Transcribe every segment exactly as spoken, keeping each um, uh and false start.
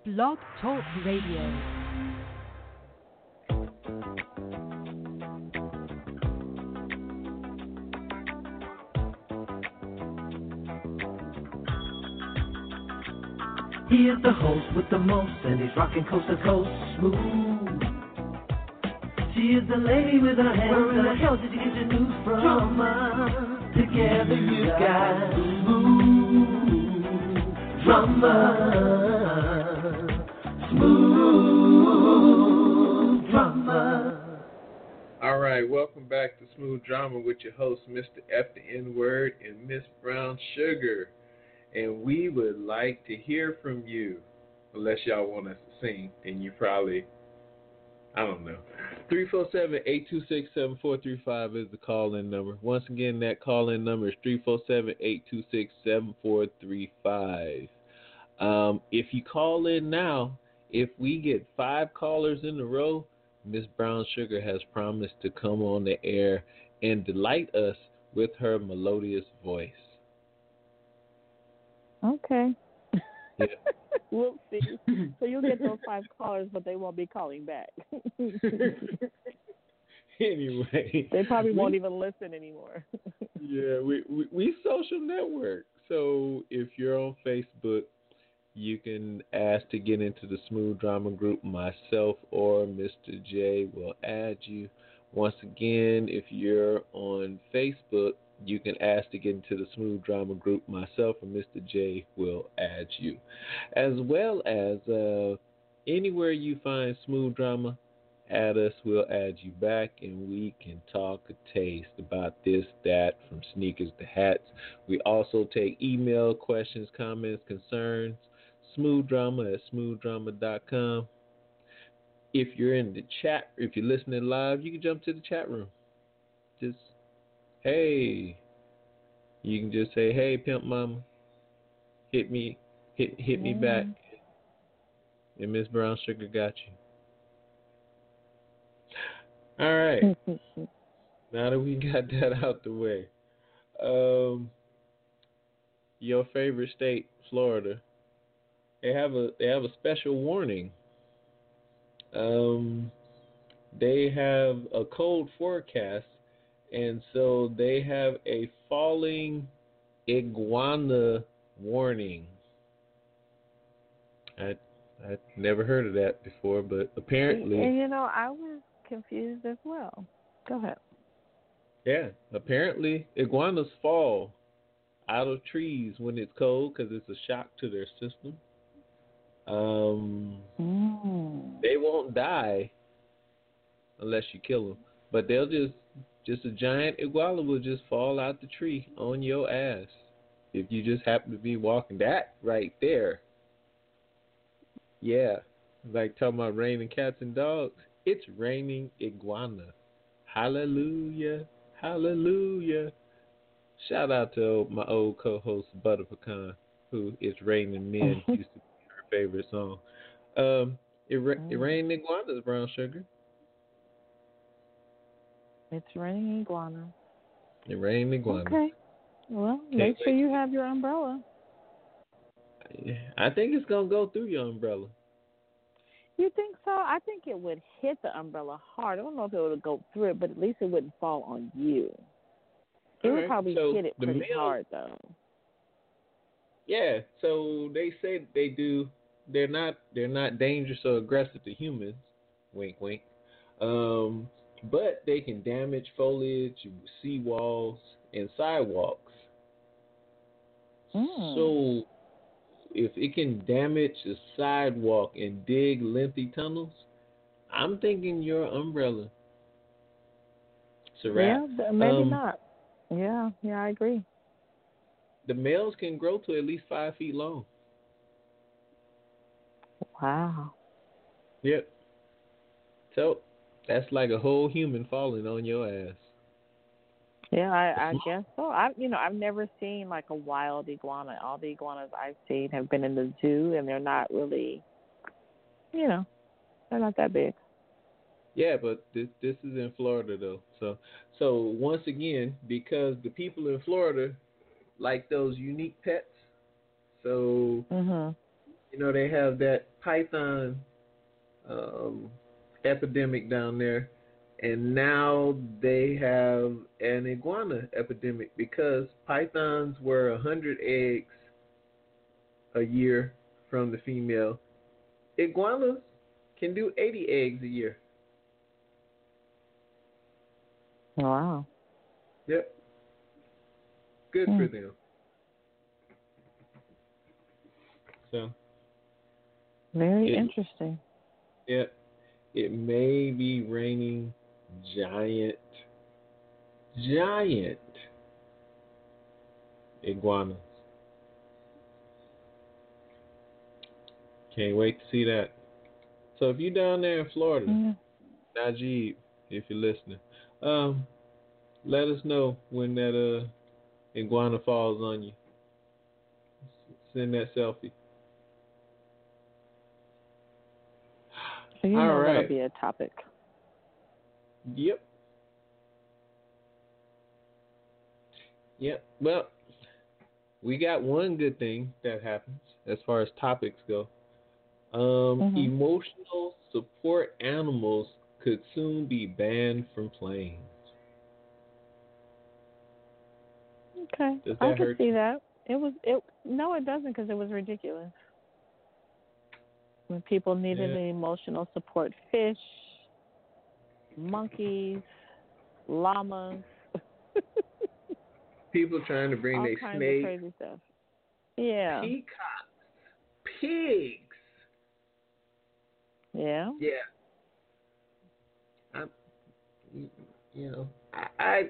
Blog Talk Radio. He is the host with the most, and he's rocking coast to coast smooth. She is the lady with her hands. Where in the hell did you get your news from? Drama. Together you got smooth drama. Smooth drama. All right, welcome back to Smooth Drama with your host, Mister F the N-Word and Miss Brown Sugar. And we would like to hear from you. Unless y'all want us to sing, then you probably, I don't know. three four seven, eight two six, seven four three five is the call-in number. Once again, that call-in number is three four seven, eight two six, seven four three five. Um, if you call in now, if we get five callers in a row, Miss Brown Sugar has promised to come on the air and delight us with her melodious voice. Okay. Yeah. We'll see. So you'll get those five callers, but they won't be calling back. Anyway. They probably we, won't even listen anymore. yeah, we, we, we social network. So if you're on Facebook, you can ask to get into the Smooth Drama group. Myself or Mister J will add you. Once again, if you're on Facebook, you can ask to get into the Smooth Drama group. Myself and Mister J will add you. As well as uh, anywhere you find Smooth Drama, add us, we'll add you back, and we can talk a taste about this, that, from sneakers to hats. We also take email questions, comments, concerns, Smooth Drama at smooth drama dot com. If you're in the chat, if you're listening live, you can jump to the chat room. Just hey, you can just say, hey, Pimp Mama, hit me, hit hit me back, and Miss Brown Sugar got you. All right, now that we got that out the way, um, your favorite state, Florida, they have a they have a special warning. Um, they have a cold forecast. And so they have a falling iguana warning. I I never heard of that before, but apparently. And you know, I was confused as well. Go ahead. Yeah, apparently iguanas fall out of trees when it's cold because it's a shock to their system. Um, mm. They won't die unless you kill them, but they'll just. Just a giant iguana will just fall out the tree on your ass if you just happen to be walking. That right there. Yeah. Like talking about raining cats and dogs. It's raining iguana. Hallelujah. Hallelujah. Shout out to my old co-host Butter Pecan, who is Raining Men used to be her favorite song. Um, it, ra- it rained iguanas, Brown Sugar. It's raining iguana. It rained iguana. Okay. Well, Can't make sure wait. you have your umbrella. I think it's going to go through your umbrella. You think so? I think it would hit the umbrella hard. I don't know if it would go through it, but at least it wouldn't fall on you. It All would right. probably So hit it the pretty male, hard, though. Yeah. So they say they do. They're not. They're not dangerous or aggressive to humans. Wink, wink. Um, but they can damage foliage, seawalls, and sidewalks. Mm. So if it can damage a sidewalk and dig lengthy tunnels, I'm thinking your umbrella. It's a wrap. Yeah, maybe um, not. Yeah, yeah, I agree. The males can grow to at least five feet long. Wow. Yep. So that's like a whole human falling on your ass. Yeah, I, I guess so. I, you know, I've never seen like a wild iguana. All the iguanas I've seen have been in the zoo, and they're not really, you know, they're not that big. Yeah, but this this is in Florida though. So so once again, because the people in Florida like those unique pets, so Mhm. You know, they have that python um, epidemic down there, and now they have an iguana epidemic because pythons were a hundred eggs a year from the female. Iguanas can do eighty eggs a year. Wow. Yep. Good Hmm. for them. So. Very It, interesting. yeah, it may be raining giant, giant iguanas. Can't wait to see that. So if you're down there in Florida, Yeah. Najee, if you're listening, um, let us know when that uh iguana falls on you. Send that selfie. So you All know that'll right. be a topic. Yep. Yep. Well, we got one good thing that happens as far as topics go. Um, Mm-hmm. Emotional support animals could soon be banned from planes. Okay, Does I that can hurt see you? that. It was it. No, it doesn't, because it was ridiculous. When people needed Yeah. an emotional support, fish, monkeys, llamas, People trying to bring all their kinds of snakes, crazy stuff. Yeah, peacocks, pigs. yeah. Yeah. I, you know, I, I,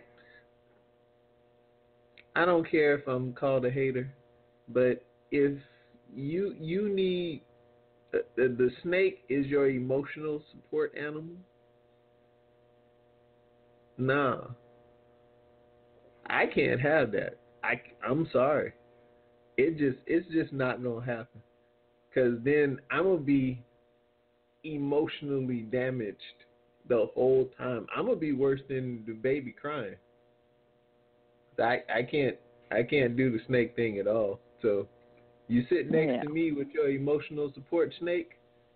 I don't care if I'm called a hater, but if you you need the, the, the snake is your emotional support animal, nah, I can't have that. I I'm sorry. It just it's just not gonna happen. Cause then I'm gonna be emotionally damaged the whole time. I'm gonna be worse than the baby crying. I I can't I can't do the snake thing at all. So you sit next Yeah. to me with your emotional support snake.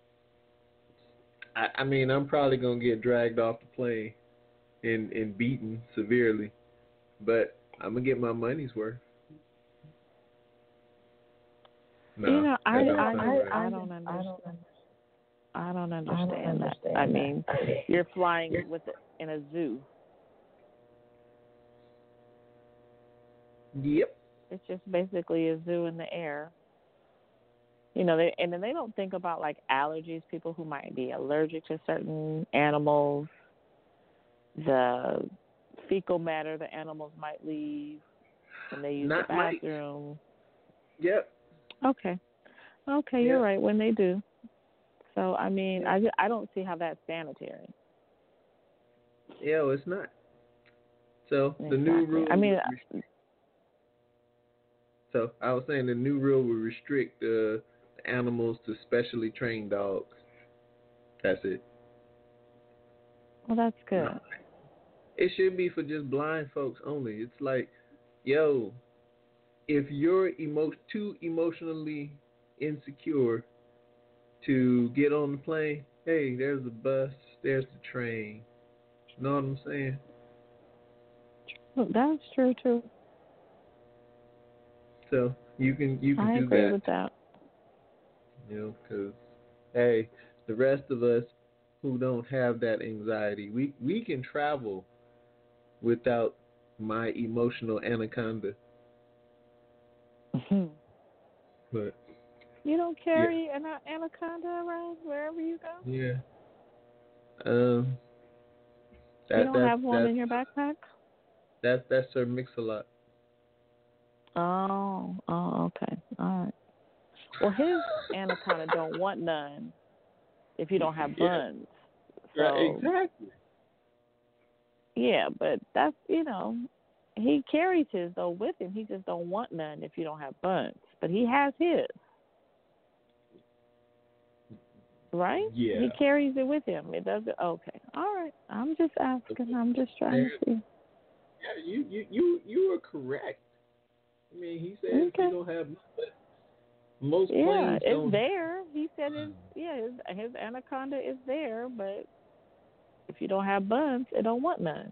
I, I mean I'm probably gonna get dragged off the plane and and beaten severely, but I'm gonna get my money's worth. No, You know, I, that don't I, sound just, right. I don't understand. I don't understand that. I mean, you're flying with it in a zoo. Yep. It's just basically a zoo in the air. You know, they, and then they don't think about like allergies, people who might be allergic to certain animals, the fecal matter the animals might leave when they use Not the might. bathroom. Yep. Okay. Okay, Yep. you're right, when they do. So, I mean, Yep. I, ju- I don't see how that's sanitary. Yeah, well, it's not. So the Exactly. new rule. I mean, would rest- so I was saying the new rule would restrict uh, animals to specially trained dogs. That's it. well, that's good. No. It should be for just blind folks only. It's like, yo, if you're emo- too emotionally insecure to get on the plane, hey, there's the bus, there's the train. You know what I'm saying? That's true, too. So you can you can I do agree that. with that. You know, because hey, the rest of us who don't have that anxiety, we we can travel without my emotional anaconda. But You don't carry an anaconda around wherever you go? yeah, um, that You don't that's have one that's in your backpack? that's that's Sir Mix-a-Lot. Oh, oh, okay. All right. Well, his anaconda don't want none if you don't have Yeah, buns. right, So, exactly. yeah, but that's, you know, he carries his, though, with him. He just don't want none if you don't have buns. But he has his. Right? Yeah. He carries it with him. It doesn't. Okay. All right. I'm just asking. I'm just trying to see. Yeah, you you you you are correct. I mean, he said if Okay. you don't have, but most Yeah, planes it's don't. there. He said it's yeah, his his anaconda is there, but if you don't have buns, it don't want none.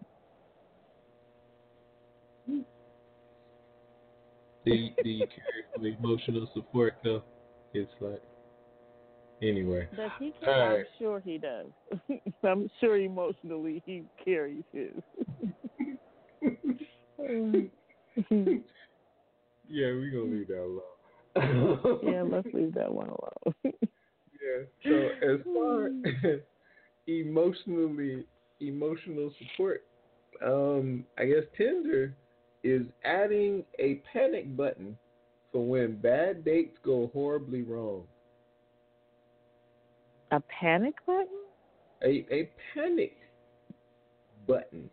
Do you, do you care for emotional support though? It's like anyway. Does he All care? I'm right. sure he does. I'm sure emotionally he carries his. Yeah, we're gonna leave that alone. Yeah, let's leave that one alone. Yeah. So as far as emotionally emotional support, um, I guess Tinder is adding a panic button for when bad dates go horribly wrong. A panic button? A a panic button.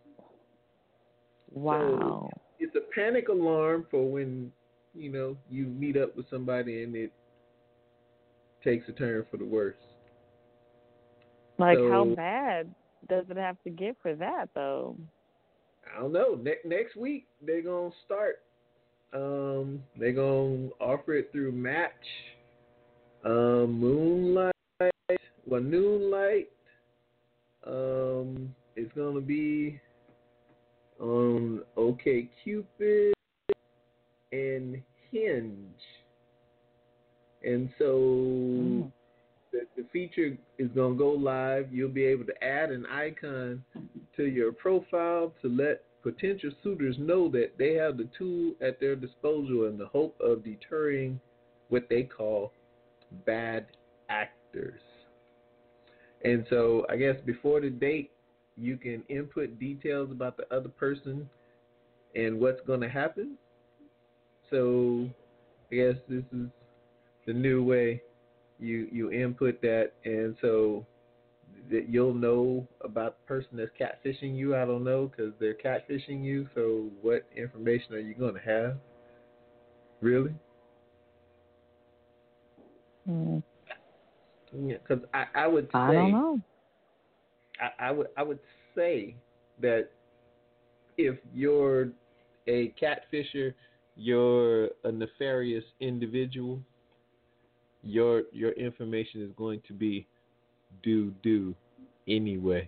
Wow. So it's a panic alarm for when, you know, you meet up with somebody and it takes a turn for the worse. Like, so, how bad does it have to get for that, though? I don't know. Ne- next week they're gonna start. Um, they're gonna offer it through Match, um, Moonlight, well, Noonlight. Um, it's gonna be on OkCupid and Hinge, and so Mm. the, the feature is gonna go live. You'll be able to add an icon to your profile to let potential suitors know that they have the tool at their disposal in the hope of deterring what they call bad actors. And so I guess before the date, you can input details about the other person and what's going to happen. So I guess this is the new way you you input that, and so that you'll know about the person that's catfishing you. I don't know because they're catfishing you. So what information are you going to have? Really? Mm. Yeah, because I, I would say I don't know. I, I would I would say that if you're a catfisher, you're a nefarious individual. Your your information is going to be doo doo anyway.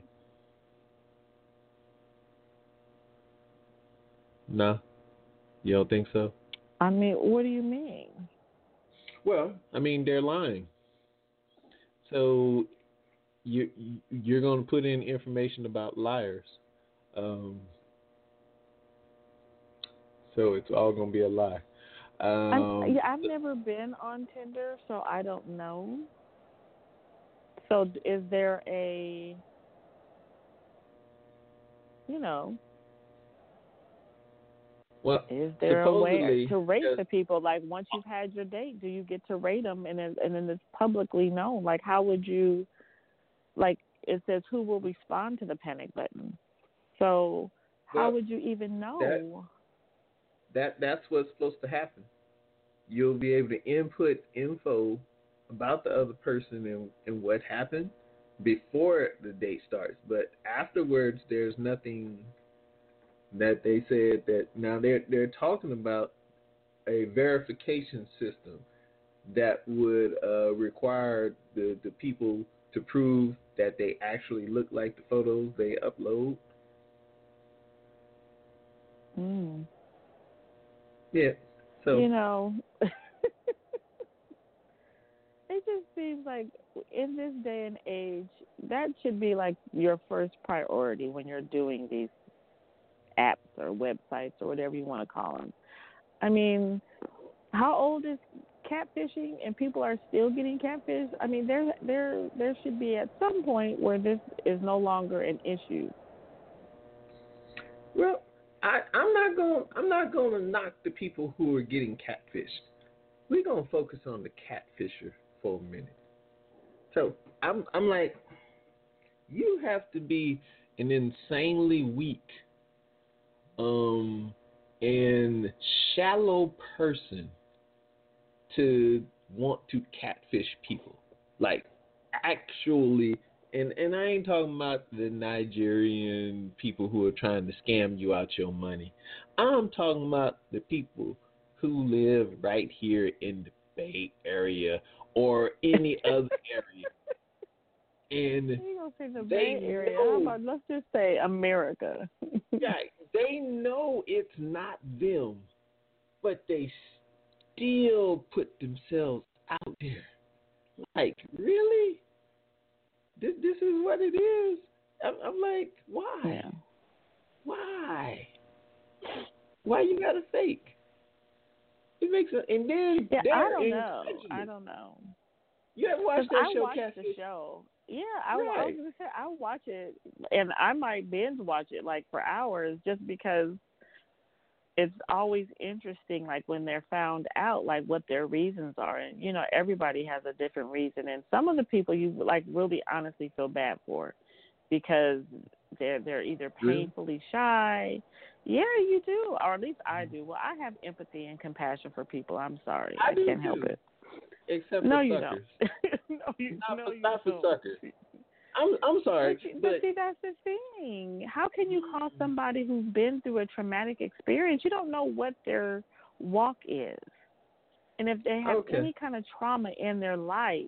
No, you don't think so? I mean, what do you mean? Well, I mean they're lying. So you you're going to put in information about liars. Um, so it's all going to be a lie. Um, I'm, yeah, I've never been on Tinder, so I don't know. So is there a, you know, well, is there a supposedly way to rate yes, the people? Like, once you've had your date, do you get to rate them, and then, and then it's publicly known? Like, how would you, like, it says who will respond to the panic button. So how well, would you even know? that that that's what's supposed to happen. You'll be able to input info about the other person and, and what happened before the date starts. But afterwards, there's nothing that they said that now they're they're talking about a verification system that would uh, require the, the people to prove that they actually look like the photos they upload. Mm. Yeah. So You know, it just seems like in this day and age, that should be like your first priority when you're doing these apps or websites or whatever you want to call them. I mean, how old is catfishing, and people are still getting catfished? I mean, there, there, there should be at some point where this is no longer an issue. well, I, I'm not going. I'm not going to knock the people who are getting catfished. We're gonna focus on the catfisher for a minute. So I'm, I'm like, you have to be an insanely weak, um, and shallow person to want to catfish people. Like, actually, and, and I ain't talking about the Nigerian people who are trying to scam you out your money. I'm talking about the people who live right here in the Bay Area or any other area. And you gonna say the they Bay Area? know, How about, let's just say America. yeah, they know it's not them, but they still put themselves out there. Like, really? This this is what it is? I'm, I'm like, why? Yeah. Why? Why you gotta fake? It makes a, and then Yeah, I don't incredulous. know. I don't know. You ever watched that I show, watched Catfish? the show. Yeah, I, Right. I was gonna say I watch it, and I might binge watch it like for hours just because it's always interesting. Like when they're found out, like what their reasons are, and you know everybody has a different reason, and some of the people you like really honestly feel bad for because they're they're either painfully shy. Yeah, you do, or at least I do. Well, I have empathy and compassion for people. I'm sorry, I I, do can't too. help it. Except No, for you suckers. don't. no, you, Not no, for, you not for don't. suckers. I'm I'm sorry, But, you- but, but see, that's the thing. How can you call somebody who's been through a traumatic experience? You don't know what their walk is, and if they have Okay. any kind of trauma in their life,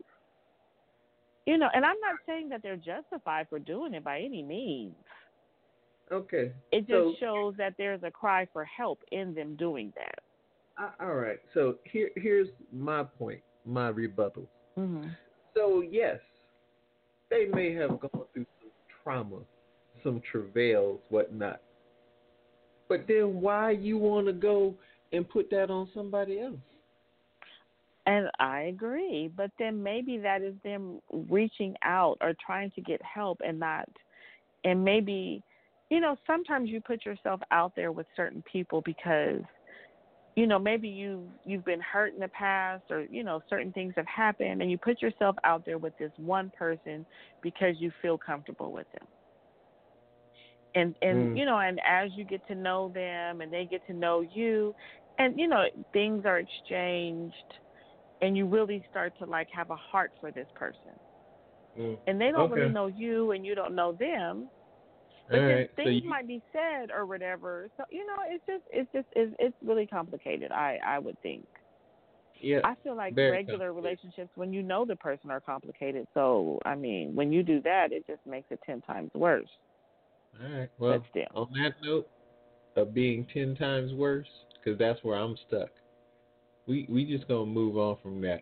you know. And I'm not saying that they're justified for doing it by any means. okay. It just so, shows that there's a cry for help in them doing that. uh, all right. So here here's my point, my rebuttal. Mm-hmm. So yes, they may have gone through some trauma, some travails, whatnot. But then why you want to go and put that on somebody else? And I agree, but then maybe that is them reaching out or trying to get help and not, and maybe, you know, sometimes you put yourself out there with certain people because, you know, maybe you you've been hurt in the past or, you know, certain things have happened and you put yourself out there with this one person because you feel comfortable with them. And, and Mm. you know, and as you get to know them and they get to know you and, you know, things are exchanged and you really start to, like, have a heart for this person. Mm. And they don't Okay. really know you and you don't know them. But All then right. So things you, might be said or whatever. So, you know, it's just, it's just, it's, it's really complicated, I, I would think. yeah. I feel like very regular complicated. relationships, when you know the person, are complicated. So, I mean, when you do that, it just makes it ten times worse. All right. Well, But still. on that note of being ten times worse, because that's where I'm stuck. We we just gonna move on from that.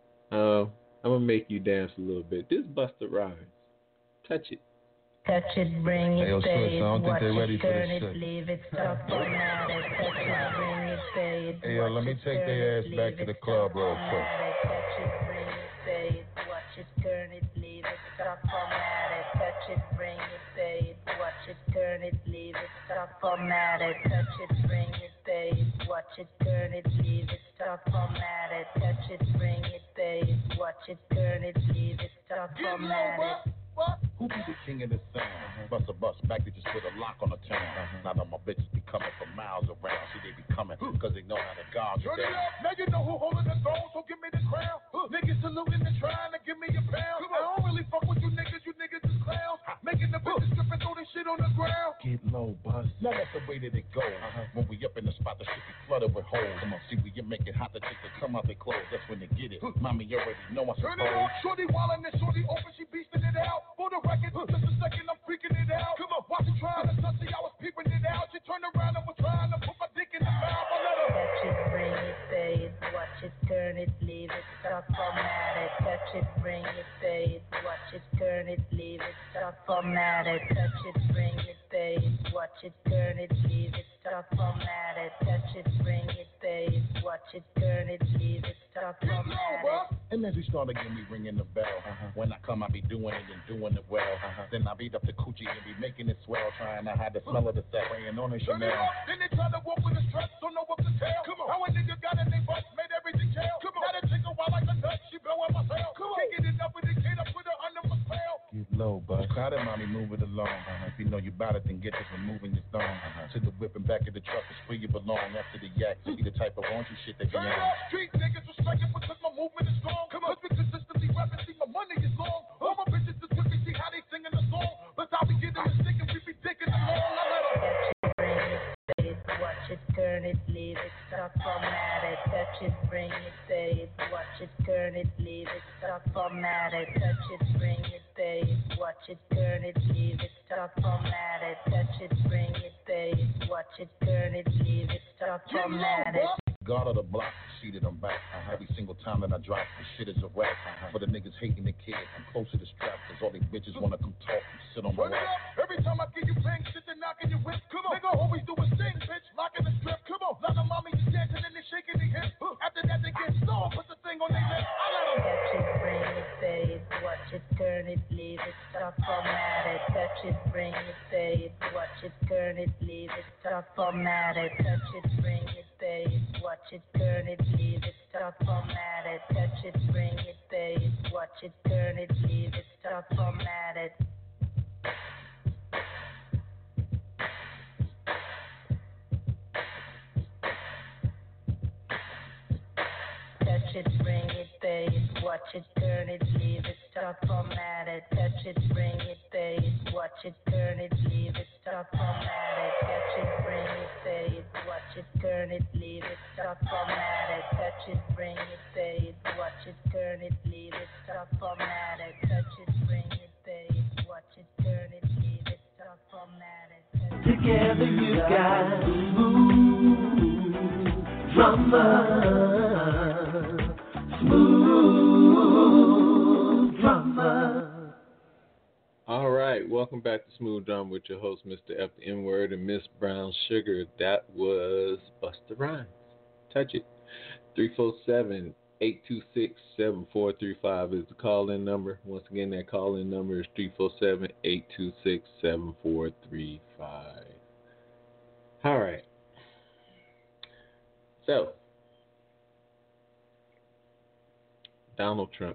Uh, I'm gonna make you dance a little bit. This Busta Rhymes, touch it. Touch it, bring it, Hey, yo, pay Switch, I it, don't think watch they it, ready for turn this it, shit. leave it, stop, format it, touch it, bring it, pay it, Hey, yo, watch let me it, take turn their it, ass back leave to the it, club stop, real quick. format it, touch it, bring it, pay it, watch it, turn it, leave it, stop, format it, touch it, bring it, pay it, watch it, turn it, leave it, stop, format it, touch it, bring it, pay it, watch it, turn it, leave it, stop, format it, touch it, bring it, pay it, watch it, turn it, leave it, stop, format it. Who be the king of the sound? Bust a bust back, they just put a lock on the town. Now that my bitches be coming from miles around. See, they be coming because they know how to guard you down. Now you know who holding the throne, so give me the crown. Niggas saluting and trying to give me a pound. I don't really fuck with you niggas, you niggas is clowns. Making the bitches strip and throw this shit on the ground. Get low, bust. Now that's the way that it goes. Uh-huh. When we up in the spot, the shit be flooded with holes. Come on, see, we get make it hot, the chicks that come out their clothes. That's when they get it. Mommy, you already know I Turn suppose. it on, shorty wildin' and shorty open, she beastin' it out. For the record, just a second, I'm freaking it out. Come on, watch it trying to touch it, I was peeping it out. She turned around and was trying to put my dick in the mouth. I let her. Touch it, bring it, pay it, watch it, turn it, leave it, stop, format it, touch it, bring it, pay it, watch it, turn it, leave it, stop, format it, touch it, bring it, pay it, watch it, turn it, leave it, stop, format it, touch it, bring it, pay it, watch it, turn it, leave it, stop, format it. And as we start to get me ringing the bell, uh-huh. When I come, I be doing it and doing it well. Uh-huh. Then I beat up the coochie and be making it swell, trying to hide the smell of the set, weighing on a Turn it Chanel. on, then they try to walk with a strap, don't know what to tell. Come on, how a nigga got in they butt, made everything jail. Come on, now they take a while like a nut, she blowing my tail. Come on, kicking it up with the kid, I put her under my spell. Get low, bud. Crowded, mommy, move it along. Uh-huh. If you know you bout it, then get this removing your thong. Uh-huh. To the whip and back of the truck is where you belong. After the yak, be the type of raunchy shit that you Turn it on. off, street niggas respect it because my movement is strong. Come on, we consistently rapping, see my money is long. All my bitches is with me, see how they singing the song. But I'll be getting the stick and we be digging along. I let her. Touch it, bring it, pay it, watch it, turn it, leave it, stop, format it, touch it, bring it, pay it, watch it, turn it, leave it, stop, format it, touch it, bring it, pay it, watch it, turn it, leave it, stop, format it, touch it, bring it, pay it, watch it, turn it, leave it, stop, format it. God of the block, see that I'm back. Uh, every single time that I drop, the shit is a rap. Uh, for the niggas hating the kid, I'm closer to strap, cause all these bitches wanna come talk and sit on my Run it lap. up. Every time I give you bang, shit, they knocking your whip. Come on. Nigga always do a sting, bitch. Locking the strip. Come on. Lot of mommies is dancing and they shaking their hips. Huh. After that, they get stoned. Put the thing on their lips. I let them. Touch it, bring it, pay it, watch it, turn it, leave it, stop, format it. Touch it, bring it, pay it, watch it, turn it, leave it, stop, format it. Touch it, bring it, pay it, watch it, turn it, leave it, stop, format it. Touch it, bring it, pay it, watch it, turn it, leave it, stop, format it. Touch it, bring it, pay it, watch it, turn it, leave it, stop, format it. Touch it, bring it, pay it, watch it, turn it, leave it, stop, format it. Touch it, bring it, pay it, watch it, turn it, leave it, stop, format it. Touch it, bring it, pay it, watch it, turn it, leave it, stop, format it. Touch it, bring it, pay it, watch it, turn it, leave it, stop, format it. Together you got smooth drama. Smooth drama. All right, welcome back to Smooth Drama with your host, Mister F the N-Word and Miss Brown Sugar. That was Busta Rhymes. Touch it. three four seven, eight two six, seven four three five is the call-in number. Once again, that call-in number is three four seven, eight two six, seven four three five. All right. So, Donald Trump.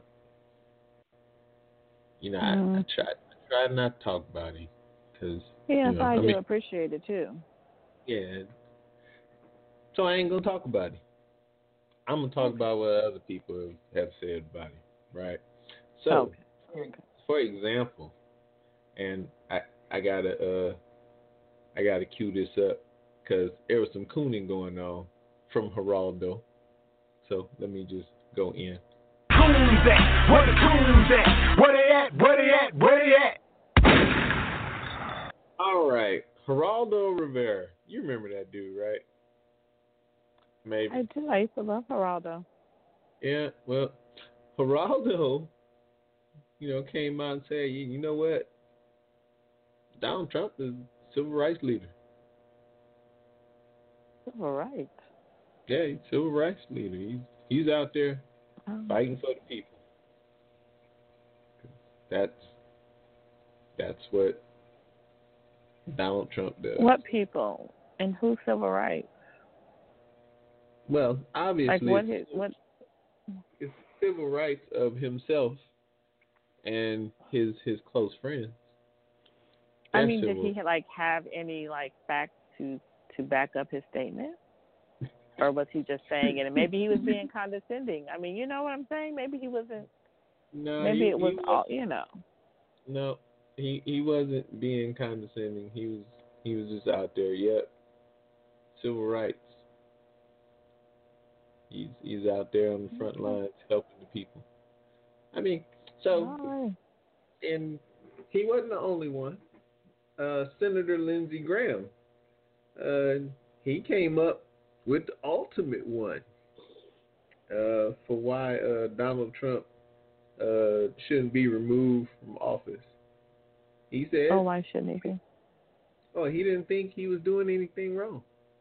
You know, mm. I, I tried I tried not to talk about him because yes, you know, I, I do mean, appreciate it too. Yeah, so I ain't gonna talk about him. I'm gonna talk about what other people have said about him, right? So, okay. Okay. for example, and I I gotta uh I gotta cue this up because there was some cooning going on from Geraldo. So let me just go in. Coons at? Where the coons at? Where they at? Where they at? Where they at? All right, Geraldo Rivera. You remember that dude, right? Maybe. I do. I used to love Geraldo. Yeah, well, Geraldo, you know, came out and said, you, you know what? Donald Trump is a civil rights leader. Civil rights? Yeah, he's a civil rights leader. He's, he's out there um, fighting for the people. That's that's what Donald Trump does. What people? And whose civil rights? Well, obviously, like what it's, his, what? it's civil rights of himself and his his close friends. I That's mean, did civil. he like have any like facts to to back up his statement, or was he just saying it? And maybe he was being condescending. I mean, you know what I'm saying? Maybe he wasn't. No, maybe he, it was he all you know. No, he he wasn't being condescending. He was he was just out there. Yep, civil rights. He's he's out there on the front lines helping the people. I mean, so right. and he wasn't the only one. Uh, Senator Lindsey Graham, uh, he came up with the ultimate one uh, for why uh, Donald Trump uh, shouldn't be removed from office. He said, "Oh, why shouldn't he be?" Oh, he didn't think he was doing anything wrong.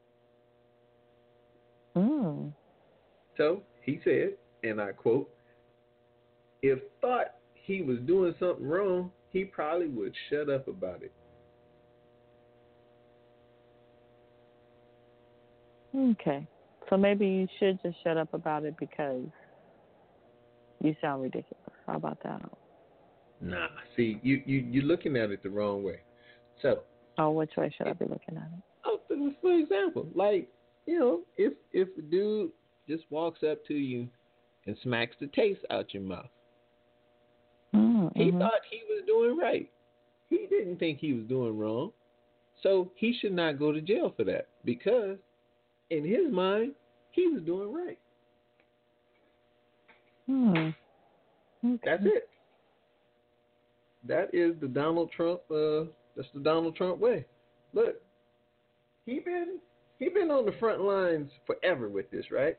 Hmm. So he said, and I quote, "If thought he was doing something wrong, he probably would shut up about it." Okay. So maybe you should just shut up about it because you sound ridiculous. How about that? Nah, see, you, you, you're looking at it the wrong way. So. Oh, which way should I be looking at it? Oh, for example, like, you know, if if a dude just walks up to you and smacks the taste out your mouth, mm-hmm. he thought he was doing right. He didn't think he was doing wrong. So he should not go to jail for that because in his mind, he was doing right. Hmm. Okay. That's it. That is the Donald Trump. Uh, that's the Donald Trump way. Look, he been he been on the front lines forever with this, right?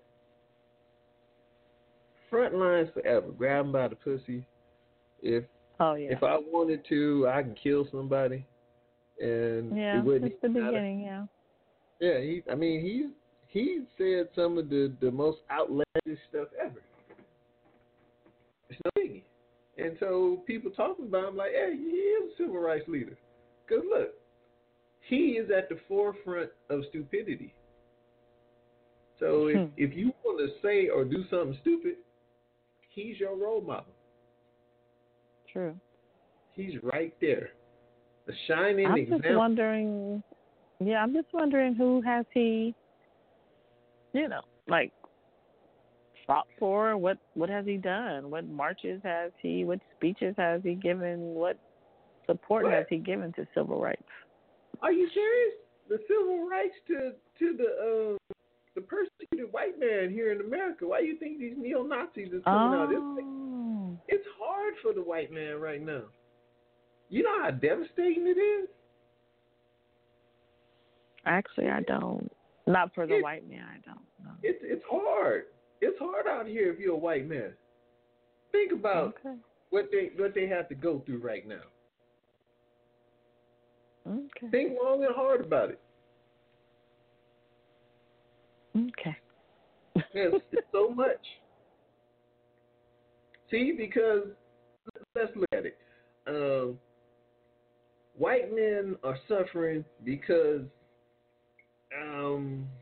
Front lines forever. Grab him by the pussy. If Oh yeah. if I wanted to, I can kill somebody, and Yeah, it wouldn't it's the even matter. beginning. Yeah. Yeah, he. I mean, he he said some of the, the most outlandish stuff ever. It's no biggie. And so people talking about him like, hey, he is a civil rights leader. Because look, he is at the forefront of stupidity. So if, if you want to say or do something stupid, he's your role model. True. He's right there. A shining I'm example. just wondering. Yeah, I'm just wondering who has he, you know, like fought for? What what has he done? What marches has he? What speeches has he given? What support What? has he given to civil rights? Are you serious? The civil rights to to the uh, the persecuted white man here in America. Why do you think these neo Nazis is coming oh. out? It's, it's hard for the white man right now. You know how devastating it is? Actually, I don't. Not for the It, white man, I don't know. It's it's hard. It's hard out here if you're a white man. Think about Okay. what they what they have to go through right now. Okay. Think long and hard about it. Okay. There's so much. See, because let's look at it. Um, white men are suffering because um,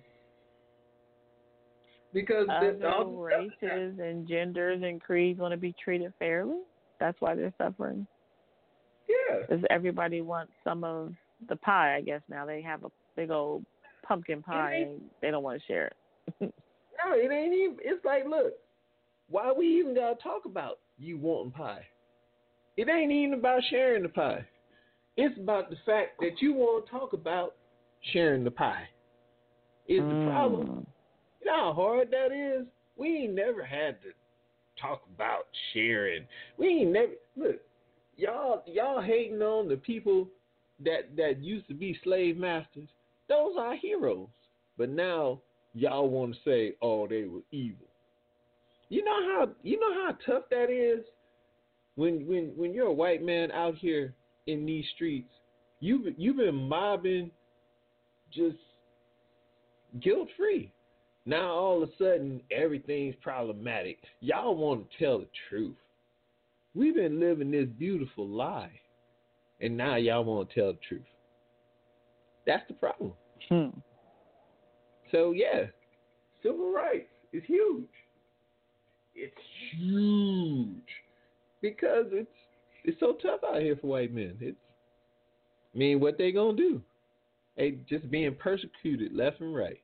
because Other the, all the races and genders and creeds want to be treated fairly. That's why they're suffering. Yeah. Because everybody wants some of the pie, I guess. Now they have a big old pumpkin pie and they don't want to share it. No, it ain't even. It's like, look, why we even gotta talk about you wanting pie? It ain't even about sharing the pie. It's about the fact that you want to talk about sharing the pie. Is mm. the problem? You know how hard that is? We ain't never had to talk about sharing. We ain't never look. Y'all, y'all hating on the people that that used to be slave masters. Those are heroes. But now y'all want to say, oh, they were evil. You know how you know how tough that is when when when you're a white man out here in these streets. You you've been mobbing just guilt free. Now all of a sudden everything's problematic. Y'all want to tell the truth. We've been living this beautiful lie, and now y'all want to tell the truth. That's the problem. Hmm. So yeah, civil rights is huge. It's huge because it's it's so tough out here for white men. It's I mean, what they gonna do? They just being persecuted left and right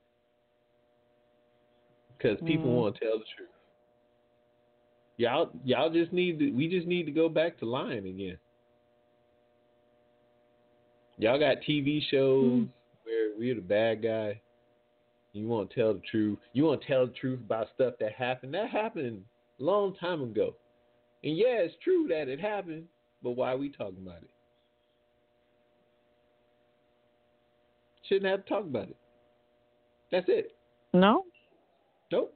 because people Mm. want to tell the truth. Y'all, y'all just need to. We just need to go back to lying again. Y'all got T V shows mm. where we're the bad guy. You want to tell the truth. You want to tell the truth about stuff that happened. That happened a long time ago. And yeah, it's true that it happened, but why are we talking about it? Shouldn't have to talk about it. That's it. No? Nope.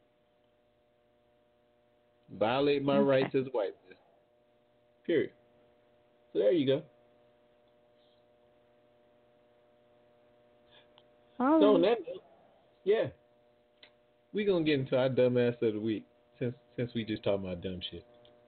Violate my okay. rights as a white man. Period. So there you go. All so right. on that note, yeah, we're gonna get into our dumbass of the week since since we just talking about dumb shit.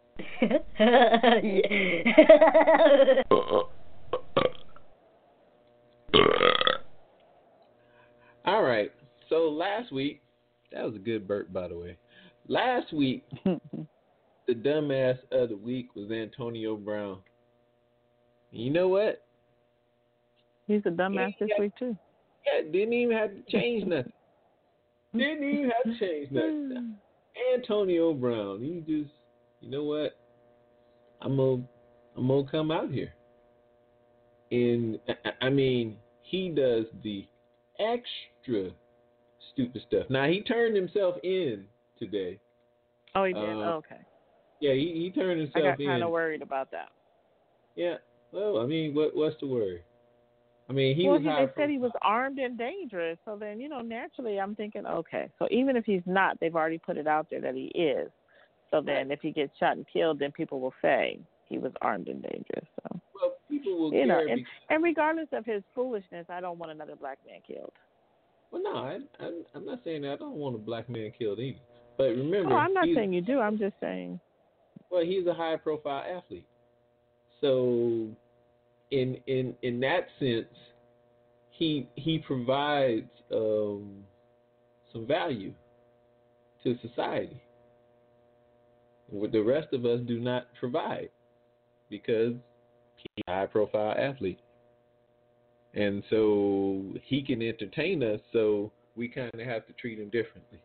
All right. So last week, that was a good burp, by the way. Last week, the dumbass of the week was Antonio Brown. And you know what? He's a dumbass this had, week too. Yeah, didn't even have to change nothing. Didn't even have to change nothing. Antonio Brown, he just, you know what? I'm gonna, I'm gonna come out here. And I mean, he does the extra stupid stuff. Now he turned himself in today. Oh, he did. Um, Oh, okay. Yeah, he, he turned I himself got in. kind of worried about that. Yeah. Well, I mean, what what's the worry? I mean, he well, was he, high they said he was profile. armed and dangerous. So then, you know, naturally, I'm thinking, okay. So even if he's not, they've already put it out there that he is. So then, if he gets shot and killed, then people will say he was armed and dangerous. So Well, people will you know, care and, because. and regardless of his foolishness, I don't want another black man killed. Well, no, I, I, I'm not saying that. I don't want a black man killed either. But remember, Oh, I'm not he's saying you do. I'm just saying. well, he's a high profile athlete. So, in in in that sense, he he provides um, some value to society. What the rest of us do not provide because he's a high profile athlete. And so he can entertain us, so we kind of have to treat him differently.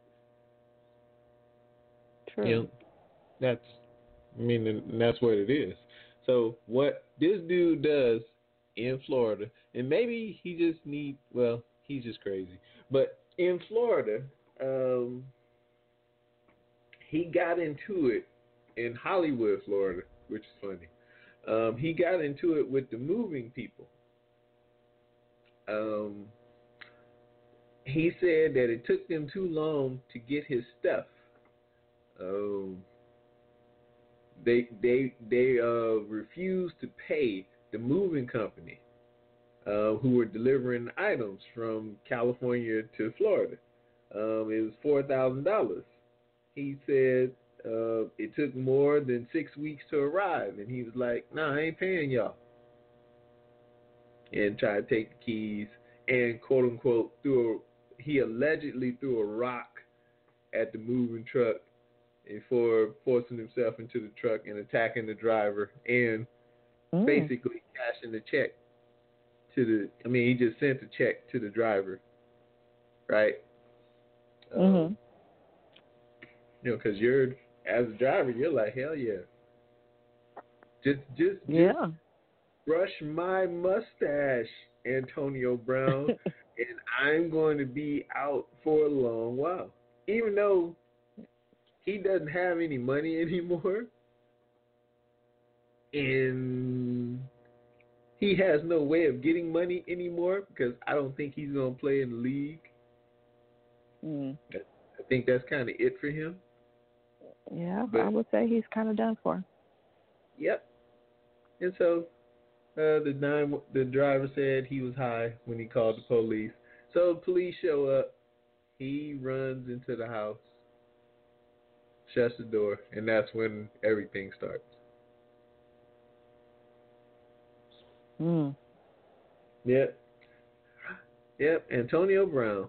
True. You know, that's, I mean, and that's what it is. So what this dude does in Florida, and maybe he just need, well, he's just crazy. But in Florida, um, he got into it in Hollywood, Florida, which is funny. Um, he got into it with the moving people. Um, he said that it took them too long to get his stuff. Um, they they they uh, refused to pay the moving company uh, who were delivering items from California to Florida. Um, it was four thousand dollars. He said uh, it took more than six weeks to arrive, and he was like, "Nah, I ain't paying y'all." And tried to take the keys and quote unquote threw a, he allegedly threw a rock at the moving truck before forcing himself into the truck and attacking the driver and Mm. basically cashing the check to the I mean he just sent the check to the driver, right? Mm-hmm. Um, you know, because you're as a driver, you're like, hell yeah, just just Yeah. just brush my mustache, Antonio Brown, and I'm going to be out for a long while. Even though he doesn't have any money anymore, and he has no way of getting money anymore because I don't think he's going to play in the league. Mm. I think that's kind of it for him. Yeah, But, I would say he's kind of done for. Yep. And so Uh, the nine, the driver said he was high when he called the police. So the police show up. He runs into the house, shuts the door, and that's when everything starts. Mm. Yep. Yep. Antonio Brown.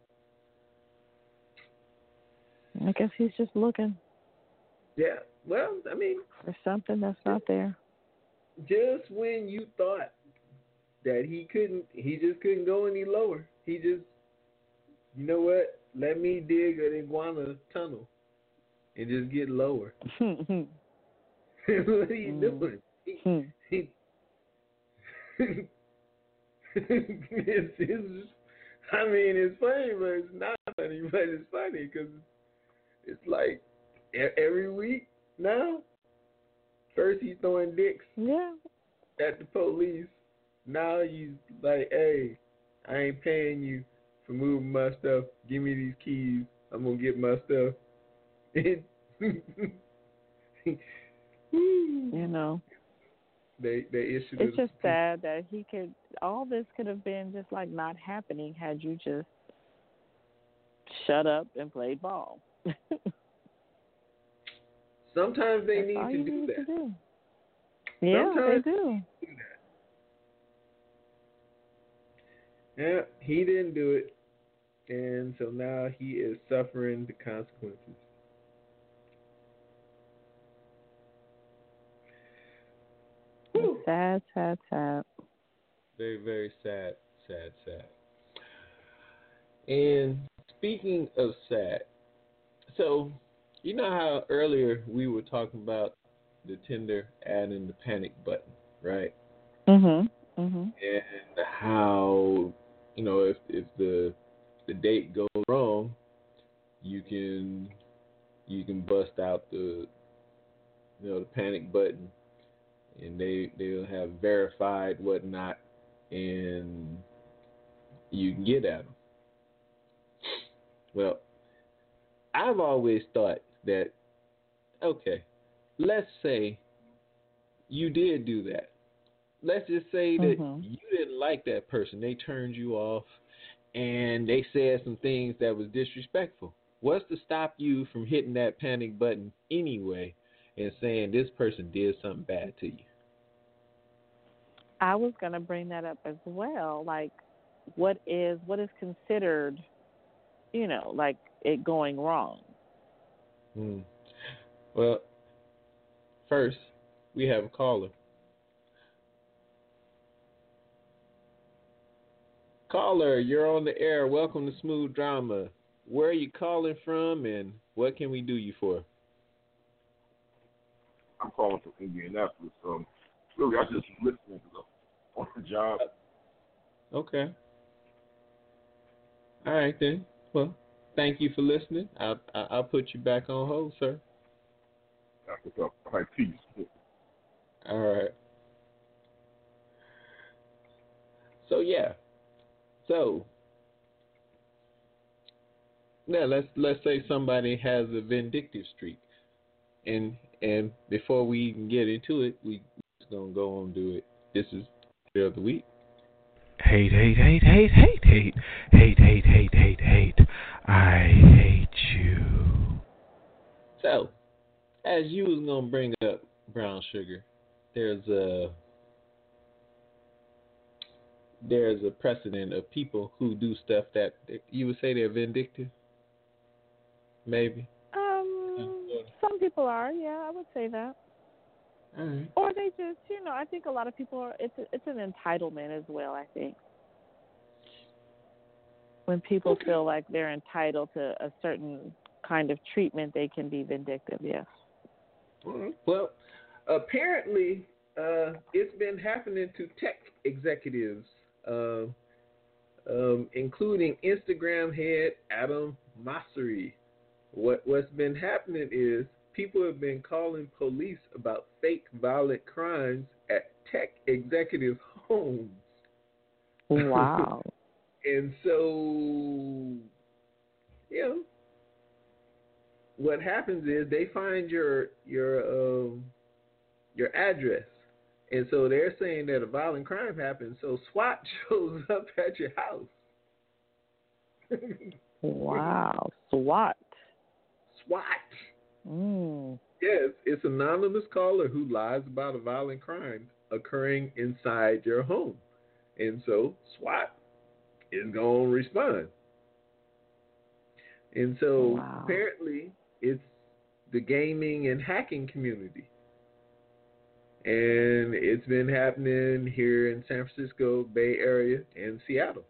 I guess he's just looking Yeah. Well, I mean, for something that's not there. just when you thought that he couldn't, he just couldn't go any lower. He just, you know what? Let me dig an iguana tunnel and just get lower. What are you Mm. doing? Hmm. He, it's, it's, I mean, it's funny, but it's not funny, but it's funny because it's like e- every week now. First he's throwing dicks Yeah. at the police. Now he's like, hey, I ain't paying you for moving my stuff. Give me these keys. I'm going to get my stuff. You know, They they issued it's a just sad that he could. All this could have been just like not happening had you just shut up and played ball. Sometimes they That's need all to you do needed that. to do. Yeah, Sometimes they do. Yeah, he didn't do it, and so now he is suffering the consequences. Whew. Sad, sad, sad. Very, very sad, sad, sad. And speaking of sad, so you know how earlier we were talking about the Tinder adding the panic button, right? Mhm. Mhm. And how, you know, if if the the date goes wrong, you can you can bust out the, you know, the panic button, and they they'll have verified whatnot, and you can get at them. Well, I've always thought that, okay, let's say you did do that. Let's just say that Mm-hmm. you didn't like that person. They turned you off, and they said some things that was disrespectful. What's to stop you from hitting that panic button anyway and saying this person did something bad to you? I was going to bring that up as well. Like, what is what is considered, you know, like it going wrong? Hmm. Well, first, we have a caller. Caller, you're on the air. Welcome to Smooth Drama. Where are you calling from, and what can we do you for? I'm calling from Indianapolis. Um, really, I just listening because I'm on the job. Okay. All right, then. Well, thank you for listening. I'll, I'll put you back on hold, sir. That's what's up. All right, peace. All right. So, yeah. So, now let's let's say somebody has a vindictive streak, and and before we even get into it, we just gonna go on and do it. This is Fear of the Week. Hate, hate, hate, hate, hate, hate, hate, hate, hate, hate, hate. I hate you. So, as you was gonna bring up brown sugar, there's a there's a precedent of people who do stuff that you would say they're vindictive. Maybe. Um, some people are, yeah, I would say that. All right. Or they just, you know, I think a lot of people are. It's a, it's an entitlement as well. I think when people Okay. feel like they're entitled to a certain kind of treatment, they can be vindictive. Yes. All right. Well, apparently, uh, it's been happening to tech executives, uh, um, including Instagram head Adam Mosseri. What what's been happening is people have been calling police about fake violent crimes at tech executive homes. Wow. And so, you know, what happens is they find your your um, your address, and so they're saying that a violent crime happened. So SWAT shows up at your house. Wow. SWAT. SWAT. Mm. Yes, it's an anonymous caller who lies about a violent crime occurring inside your home, and so SWAT is going to respond. And so Wow. apparently it's the gaming and hacking community. And it's been happening here in San Francisco, Bay Area, and Seattle.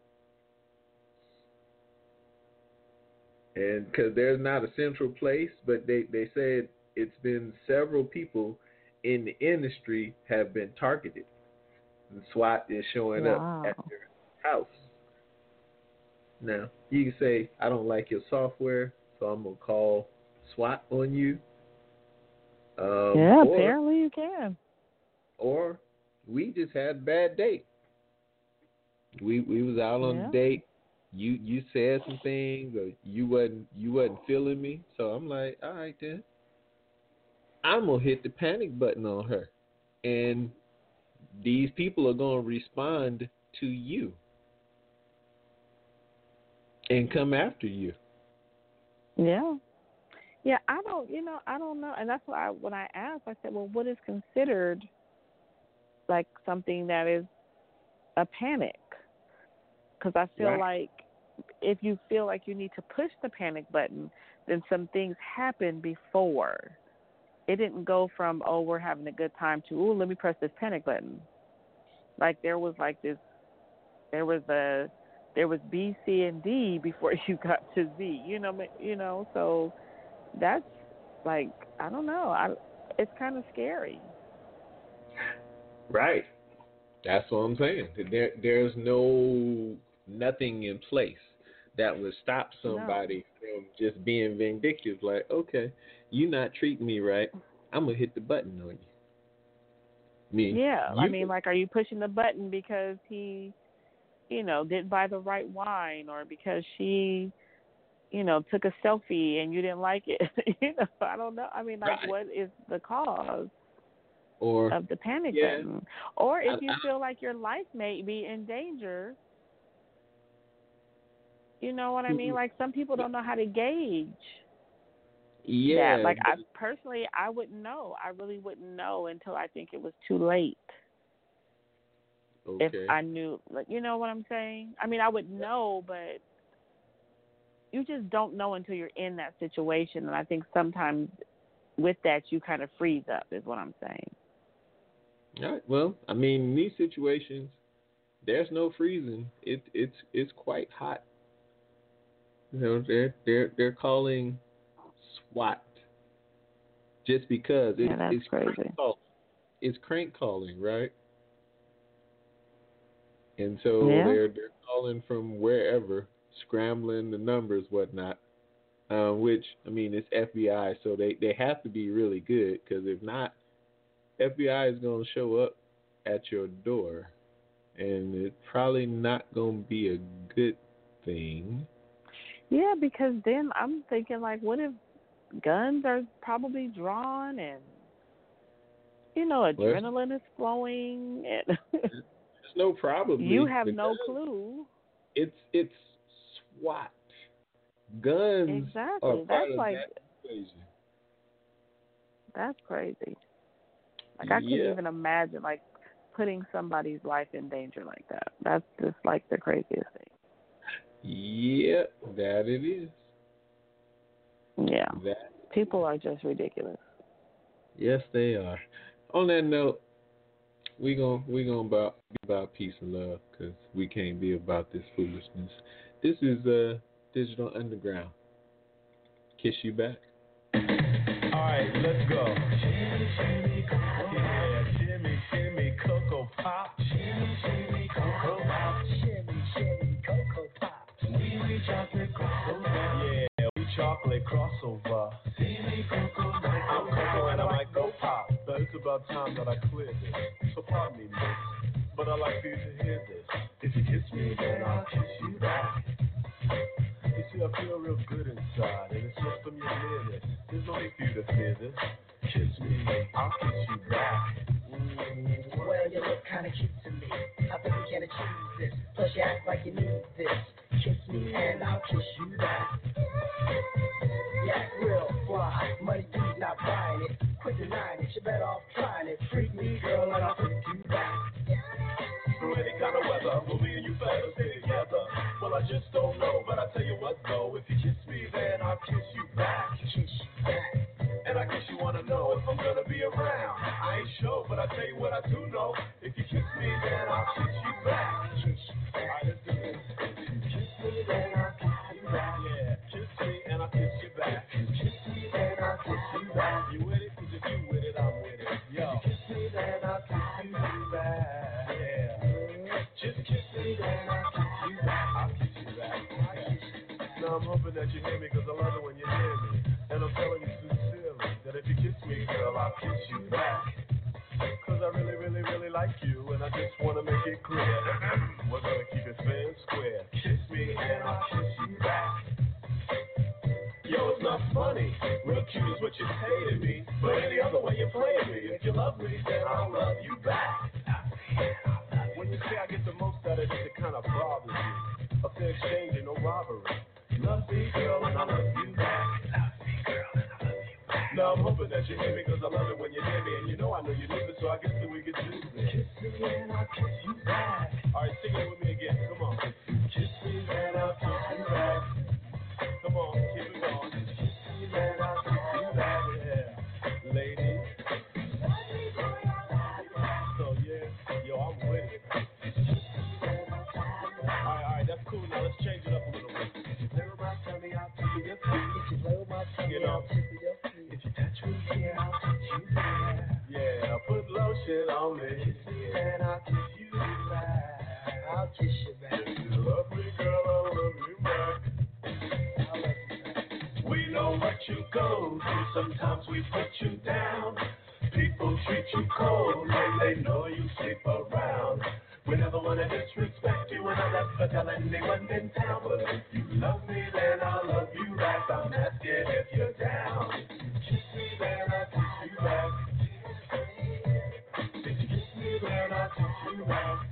And because there's not a central place, but they, they said it's been several people in the industry have been targeted. And SWAT is showing Wow. up at their house. Now, you can say, I don't like your software, so I'm going to call SWAT on you. Um, Yeah, or, apparently you can. Or we just had a bad date. We we was out on Yeah. a date. You you said some things, or you wasn't you wasn't feeling me. So I'm like, all right then. I'm gonna hit the panic button on her, and these people are gonna respond to you and come after you. Yeah. Yeah, I don't, you know, I don't know. And that's why I, when I asked, I said, well, what is considered like something that is a panic? Because I feel Right. like if you feel like you need to push the panic button, then some things happened before. It didn't go from, oh, we're having a good time to, oh, let me press this panic button. Like there was like this, there was a, there was B, C, and D before you got to Z. You know, you know. So that's like, I don't know. I, it's kind of scary. Right. That's what I'm saying. There there's no nothing in place. that would stop somebody no. from just being vindictive. Like, okay, you not treating me right, I'm gonna hit the button on you. Me, yeah, you I mean, like, are you pushing the button because he, you know, didn't buy the right wine, or because she, you know, took a selfie and you didn't like it? You know, I don't know. I mean, like, right. what is the cause or of the panic yeah. button? Or if I, you I, feel like your life may be in danger, you know what I mean? Like, some people don't know how to gauge. Yeah. That. Like, I personally, I wouldn't know. I really wouldn't know until I think it was too late. Okay. If I knew, like, you know what I'm saying? I mean, I would know, but you just don't know until you're in that situation. And I think sometimes with that, you kind of freeze up, is what I'm saying. All right. Well, I mean, in these situations, there's no freezing. It, it's it's quite hot. You know, they're they're they're calling SWAT just because it, yeah, that's it's crazy. Crank call, it's crank calling, right? And so yeah. they're they're calling from wherever, scrambling the numbers, whatnot. Um, which I mean, it's F B I, so they, they have to be really good, because if not, F B I is going to show up at your door, and it's probably not going to be a good thing. Yeah, because then I'm thinking, like, what if guns are probably drawn and, you know, adrenaline well, is flowing and there's no probably. You have no guns, clue. It's it's SWAT. Guns exactly. are That's part of like that equation. That's crazy. Like, I yeah. can't even imagine, like, putting somebody's life in danger like that. That's just, like, the craziest thing. Yeah, that it is. Yeah. That People are just ridiculous. Yes, they are. On that note, we gon' we gonna about be about peace and love, because we can't be about this foolishness. This is uh Digital Underground. Kiss you back. All right, let's go. Shimmy, shimmy, yeah, shimmy, shimmy, Cocoa Pop. Shimmy, shimmy, Cocoa Pop. Shimmy, shimmy, Cocoa Pop. We we chocolate crossover. Yeah, we chocolate crossover. Shimmy, Cocoa, I'm Cocoa and I might go pop. But it's about time that I clear this. So pardon me, miss, but I'd like for you to hear this. If you kiss me, then I'll kiss you back. You see, I feel real good inside, and it's just from your nearness. There's no need for you to fear this. Kiss me, I'll kiss you back. Mm, well, you look kinda cute to me. I think we can achieve this. Plus, you act like you need this. Kiss me, and I'll kiss you back. Yeah, real fly. Money dude's not buying it. Quit denying it. You're better off trying it. Freak me, girl, and I'll freak you back. Through any kind of weather, will me and you fellas stay together? Well, I just don't know, but I tell you what though, if you kiss me, then I'll kiss you back. Kiss you back. And I guess you wanna know if I'm gonna be around. I ain't sure, but I tell you what I do know. If you kiss me, then I'll kiss you back. Kiss you back. Alright, let's do this. If you kiss me, then I'll kiss you back. Yeah, kiss me and I'll kiss you back. If you kiss me, then I'll kiss you back. You with it? Cause if you with it, I'm with it. Yo. If you kiss me, then I'll kiss you back. Yeah. Just kiss me, then I'll kiss you back. I'll kiss you back. Now I'm hoping that you hear me, cause I love it when you hear me. And I'm telling you sincerely that if you kiss me, girl, I'll kiss you back. Cause I really, really, really like you, and I just wanna make it clear. We're gonna keep it fair and square. Kiss me and I'll kiss you back. Yo, it's not funny. Real cute is what you say to me. But any other way you play me. If you love me, then I'll love you back. When you say I get the most out of it, it kinda bothers you. A fair exchange and no robbery. Love me, girl, and I love you back. Love me, girl, and I love you back. Now I'm hoping that you hear me, cause I love it when you hear me. And you know I know you need it, so I guess that we can do this. Kiss me and I'll kiss you back. Alright, sing it with me again, come on. Kiss me and I'll kiss you back. Come on, keep it going. Kiss me and I'll kiss you back. Yeah, ladies. So yeah, yo, I'm with it. Alright, alright, that's cool. Now let's change it up a little bit. If you play with my tummy, I'll tickle your feet. If you play with my tummy, You know. I'll tickle your feet. If you touch me here, I'll touch you there. Yeah, put lotion on me. Kiss me and I'll kiss you back. I'll kiss you back. If you love me, girl, I'll love you back. you go through. Sometimes we put you down. People treat you cold when they know you sleep around. We never want to disrespect you, and I never tell anyone in town. But if you love me, then I'll love you back. I'm asking if you're down. If you kiss me, then I'll kiss you back. If you kiss me, then I'll kiss you back.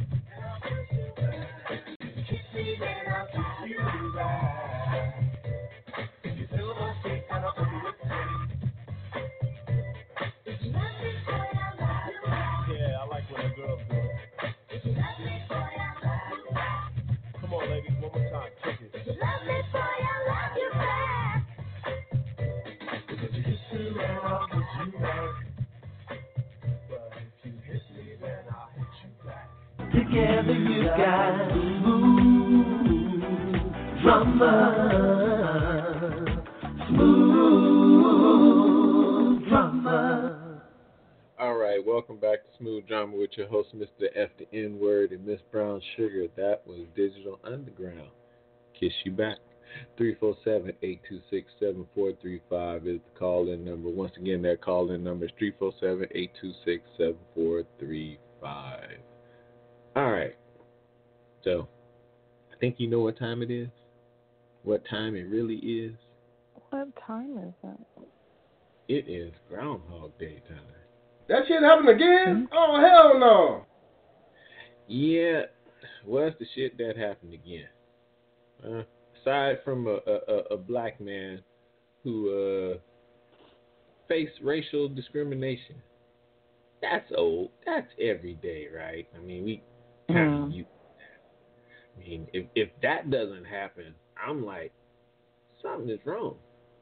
If you kiss me, then I'll kiss you back. If you feel my feet, and I'll fill you with pain. If you love me, boy, I'll love you back. Yeah, I like when the girls go. If you love me, boy, I'll love you back. Come on, ladies, one more time, kick it. If you love me, boy, I'll love you back. If you kiss me, then I'll kiss you back. But if you hit me, then I'll hit you back. Together you got smooth drama. Smooth drama. All right, welcome back to Smooth Drama with your host, Mister F the N Word and Miss Brown Sugar. That was Digital Underground. Kiss you back. three four seven, eight two six, seven four three five is the call-in number. Once again, that call-in number is three four seven, eight two six, seven four three five. All right. So, I think you know what time it is. What time it really is. What time is that? It is Groundhog Day time. That shit happened again? Mm-hmm. Oh, hell no. Yeah, what's the shit that happened again? Uh, aside from a, a, a black man who uh, faced racial discrimination. That's old. That's every day, right? I mean, we kind of mm. use that. I mean, if, if that doesn't happen, I'm like, something is wrong.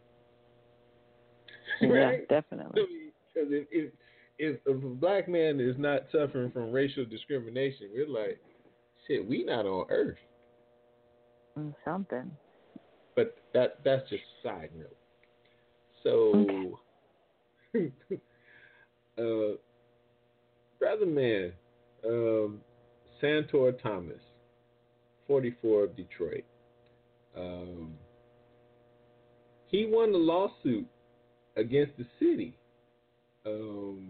Right? Yeah, definitely. Because if, if If, if a black man is not suffering from racial discrimination, we're like, shit, we not on Earth. Something. But that that's just a side note. So, okay. uh, brother man, um, Santor Thomas, forty-four of Detroit. Um, he won a lawsuit against the city. Um,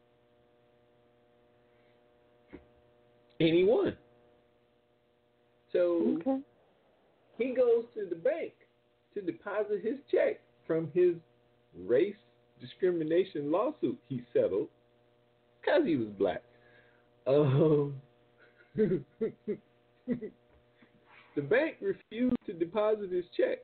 and he won. So okay. he goes to the bank to deposit his check from his race discrimination lawsuit he settled because he was black. Um, the bank refused to deposit his check.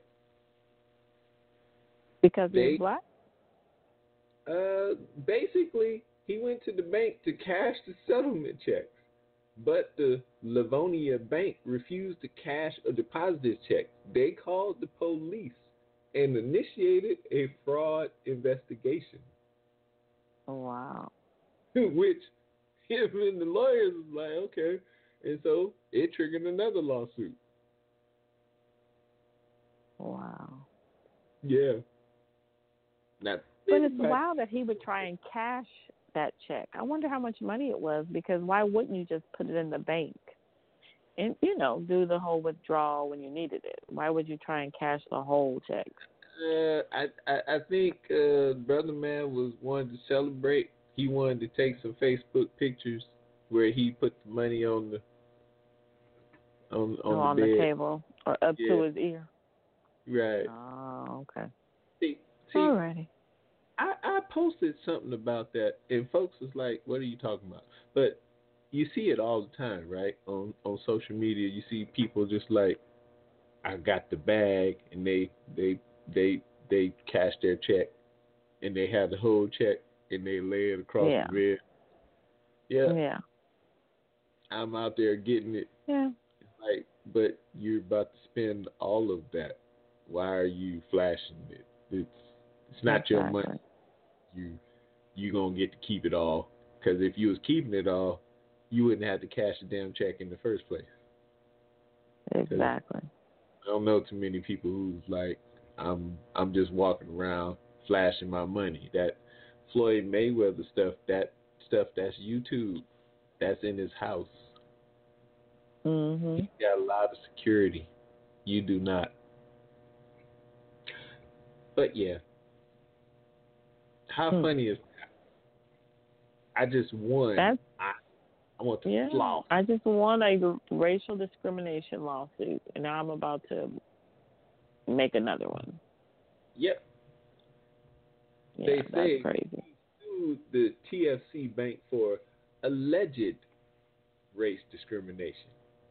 Because he they, was black? Uh, basically, he went to the bank to cash the settlement checks, but the Livonia Bank refused to cash or deposit his check. They called the police and initiated a fraud investigation. Oh, wow. Which him and the lawyers was like, okay. And so it triggered another lawsuit. Wow. Yeah. Now, but it's wild that he would try and cash that check. I wonder how much money it was, because why wouldn't you just put it in the bank and, you know, do the whole withdrawal when you needed it? Why would you try and cash the whole check? Uh, I, I I think uh, Brother Man was wanted to celebrate. He wanted to take some Facebook pictures where he put the money on the on on, oh, the, on bed. the table or up yeah. to his ear. Right. Oh, okay. See, see, alrighty. I, I posted something about that, and folks was like, what are you talking about? But you see it all the time, right? On on social media, you see people just like, I got the bag, and they they they they cash their check, and they have the whole check, and they lay it across yeah. the bed. Yeah. Yeah. I'm out there getting it. Yeah. It's like, but you're about to spend all of that. Why are you flashing it? It's It's not exactly. your money. You you gonna get to keep it all. Because if you was keeping it all, you wouldn't have to cash the damn check in the first place. Exactly. I don't know too many people who's like, I'm I'm just walking around flashing my money. That Floyd Mayweather stuff, that stuff that's YouTube, that's in his house. Mm-hmm. He got a lot of security. You do not. But yeah, How Hmm. funny is that? I just won. That's I, I want to yeah. floss. I just won a racial discrimination lawsuit, and now I'm about to make another one. Yep. Yeah, They that's say crazy. he sued the T F C Bank for alleged race discrimination.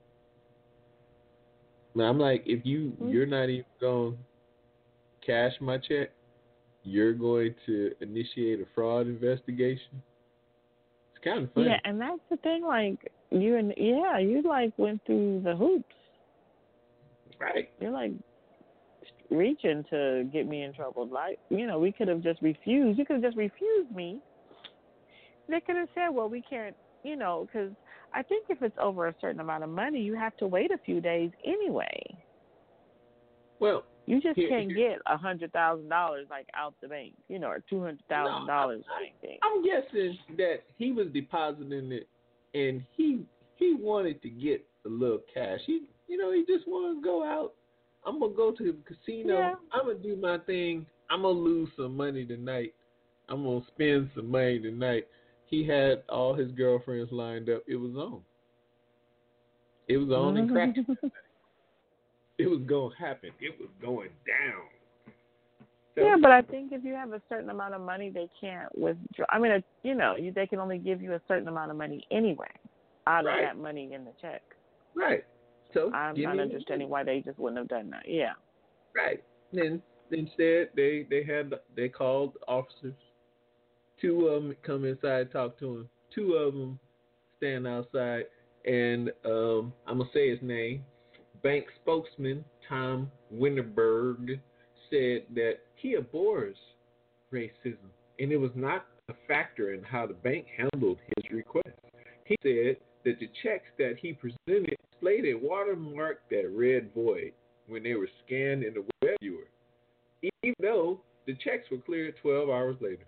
Now I'm like, if you Hmm. you're not even going to cash my check, you're going to initiate a fraud investigation. It's kind of funny. Yeah, and that's the thing. Like you and yeah, you like went through the hoops. Right. You're like reaching to get me in trouble. Like you know, we could have just refused. You could have just refused me. They could have said, well, we can't. You know, because I think if it's over a certain amount of money, you have to wait a few days anyway. Well, you just here, can't here. get a hundred thousand dollars like out the bank, you know, or two hundred thousand no, dollars or anything. I'm guessing that he was depositing it, and he he wanted to get a little cash. He, you know, he just wanted to go out. I'm gonna go to the casino. Yeah. I'm gonna do my thing. I'm gonna lose some money tonight. I'm gonna spend some money tonight. He had all his girlfriends lined up. It was on. It was on and cracking. It was gonna happen. It was going down. So, yeah, but I think if you have a certain amount of money, they can't withdraw. I mean, uh, you know, you, they can only give you a certain amount of money anyway out right. of that money in the check. Right. So I'm give not me understanding why they just wouldn't have done that. Yeah. Right. Then instead they they had they called officers. Two of them come inside and talk to him. Two of them stand outside, and um, I'm gonna say his name. Bank spokesman Tom Winterberg said that he abhors racism, and it was not a factor in how the bank handled his request. He said that the checks that he presented displayed a watermark that read void when they were scanned in the web viewer, even though the checks were cleared twelve hours later.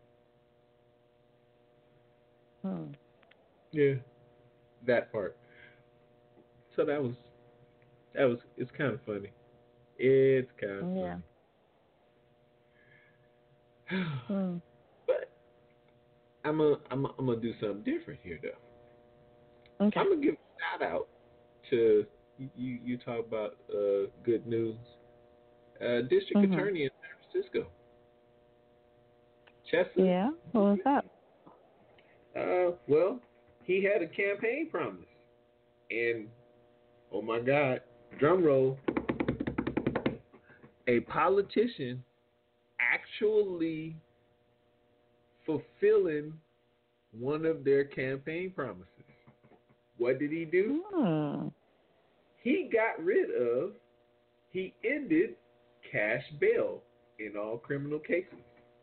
Hmm. Yeah, that part. So that was that was it's kind of funny. It's kind of yeah. funny. hmm. But I'm gonna I'm I'm gonna do something different here though. Okay. I'm gonna give a shout out to you. You talk about uh, good news. Uh, District mm-hmm. Attorney in San Francisco. Chester. Yeah. What was that? Uh, well, he had a campaign promise, and oh my God, drum roll, a politician actually fulfilling one of their campaign promises. What did he do? Hmm. He got rid of, he ended cash bail in all criminal cases.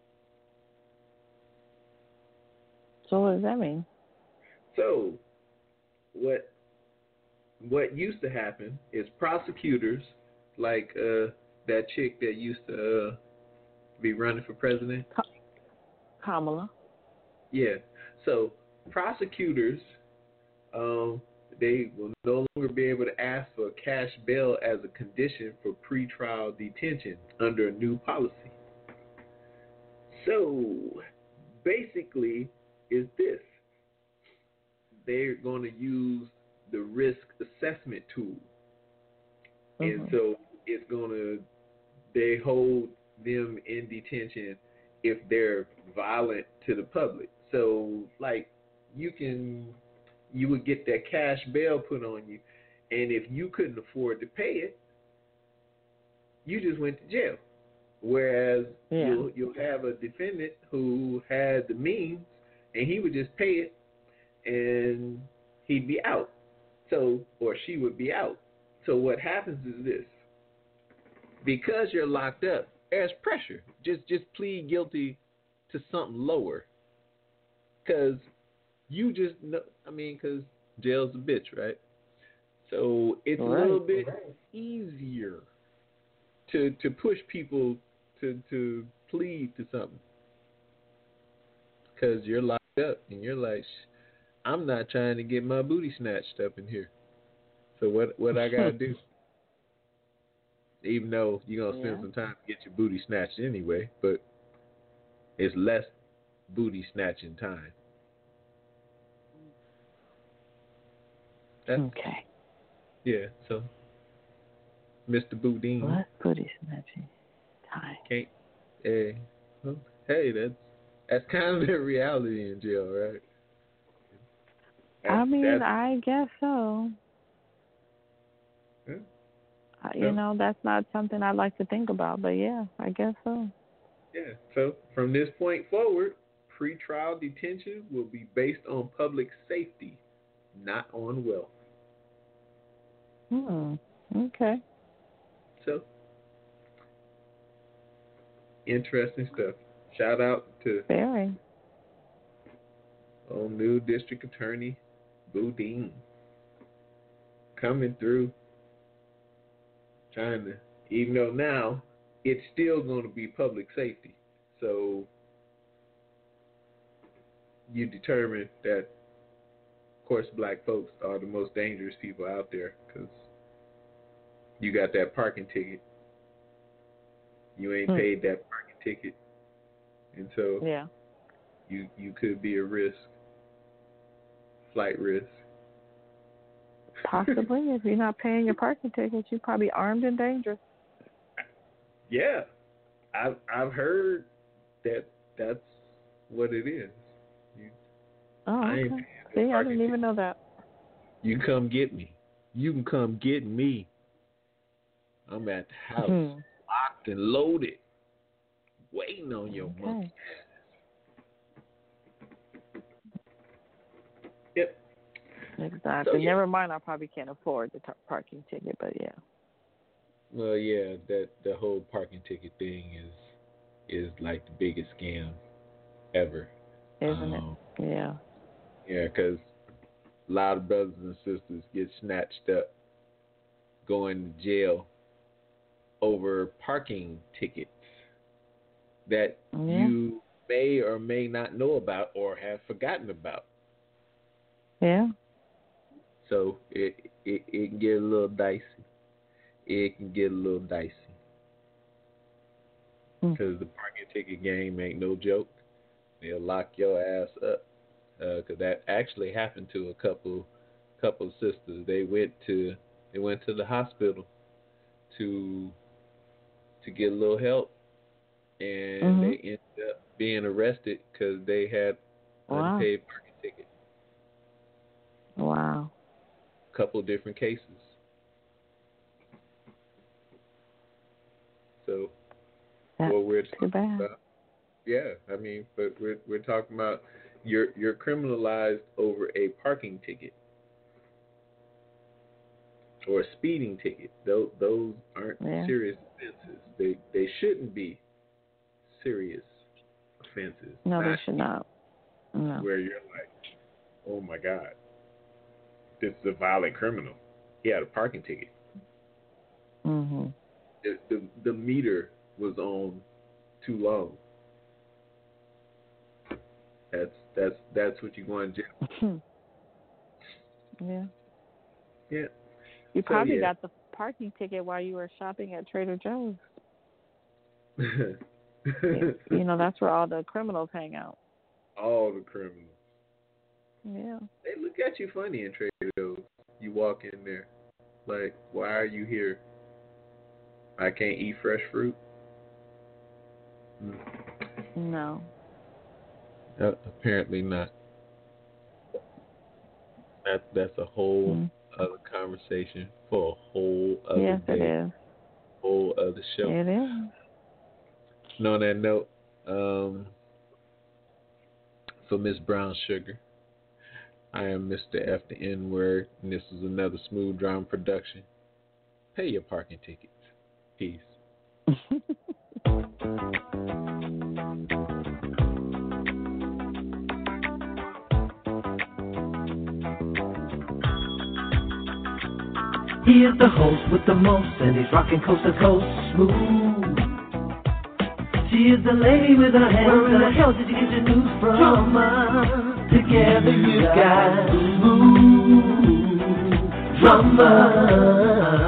So what does that mean? So, what what used to happen is prosecutors, like uh, that chick that used to uh, be running for president, Kamala. Yeah. So prosecutors, um, they will no longer be able to ask for a cash bail as a condition for pretrial detention under a new policy. So basically, is this: they're going to use the risk assessment tool, mm-hmm. and so it's going to they hold them in detention if they're violent to the public. So, like, you can, you would get that cash bail put on you, and if you couldn't afford to pay it, you just went to jail. Whereas yeah. you'll you'll have a defendant who had the means, and he would just pay it, and he'd be out. So, or she would be out. So what happens is this: because you're locked up, there's pressure. Just just plead guilty to something lower. Because you just know, I mean, because jail's a bitch, right? So it's right. a little bit easier to to push people to, to plead to something. Because you're locked up and you're like, I'm not trying to get my booty snatched up in here. So what what I got to do? Even though you're going to spend yeah. some time to get your booty snatched anyway, but it's less booty snatching time. That's, okay. Yeah, so Mister Boudin. What booty snatching time? Can't. Hey, well, hey, that's that's kind of the reality in jail, right? That's, I mean, I guess so. Yeah. Uh, you so, know, that's not something I like to think about, but yeah, I guess so. Yeah. So from this point forward, pretrial detention will be based on public safety, not on wealth. Hmm. Okay. So, interesting stuff. Shout out to Very. old new district attorney Boudin coming through, trying to, even though now it's still going to be public safety. So you determine that, of course, black folks are the most dangerous people out there because you got that parking ticket. You ain't hmm. paid that parking ticket. And so yeah. you, you could be a risk, flight risk. Possibly. If you're not paying your parking ticket, you're probably armed and dangerous. Yeah. I've, I've heard that that's what it is. You, oh, I okay. ain't See, I didn't ticket. even know that. You can come get me. You can come get me. I'm at the house, hmm. locked and loaded, waiting on your okay. monkey ass. Yep. Exactly. So, yeah. Never mind, I probably can't afford the t- parking ticket, but yeah. Well, yeah, that the whole parking ticket thing is is like the biggest scam ever. Isn't um, it? Yeah. Yeah, because a lot of brothers and sisters get snatched up going to jail over parking tickets that yeah. you may or may not know about or have forgotten about. Yeah. So it, it it can get a little dicey. It can get a little dicey. Because mm. the parking ticket game ain't no joke. They'll lock your ass up. Because uh, that actually happened to a couple couple of sisters. They went to they went to the hospital to to get a little help, and mm-hmm. they ended up being arrested because they had wow. unpaid parking tickets. Wow. Couple of different cases. So That's what we're too talking bad. about, yeah, I mean, but we're we're talking about you're you're criminalized over a parking ticket or a speeding ticket. Those those aren't yeah. serious offenses. They they shouldn't be serious offenses. No, they should not. No. Where you're like, oh my God, this is a violent criminal. He had a parking ticket. Mm-hmm. The, the the meter was on too long. That's that's that's what you're going to jail. yeah. Yeah. You probably so, yeah. got the parking ticket while you were shopping at Trader Joe's. you, you know, that's where all the criminals hang out. All the criminals. Yeah. They look at you funny in Trader Joe's. You walk in there, like, why are you here? I can't eat fresh fruit. Mm. No. Uh, apparently not. That that's a whole mm. other conversation for a whole other yes, day. Yes, it is. Whole other show. It is. And on that note, um, for Miss Brown Sugar, I am Mister F the N Word, and this is another Smooth Drama production. Pay your parking tickets. Peace. He is the host with the most, and he's rocking coast to coast smooth. She is the lady with her hands. Where in the hell did you get your news from? Drama. Together you got smooth drama.